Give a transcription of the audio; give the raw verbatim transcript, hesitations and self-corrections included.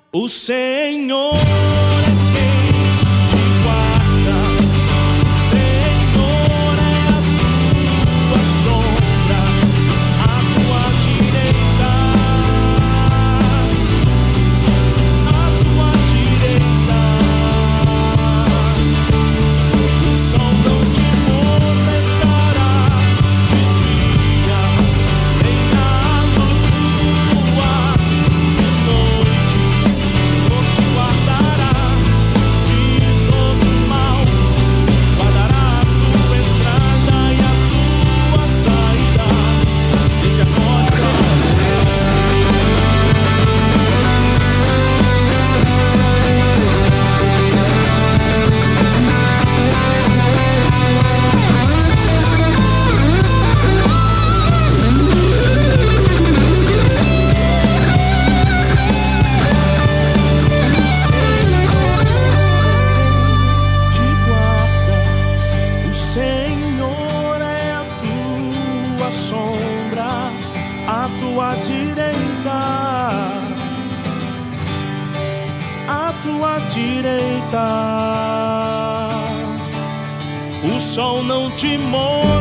O Senhor é quem te guarda, o Senhor é a tua sombra, a tua direita, a tua direita. O sol não te molestará de dia, nem a lua de noite. O Senhor te guardará de todo mal, guardará a tua entrada e a tua saída, desde agora para sempre. O Senhor é a tua sombra, a tua direita, a tua direita. O sol não te molesta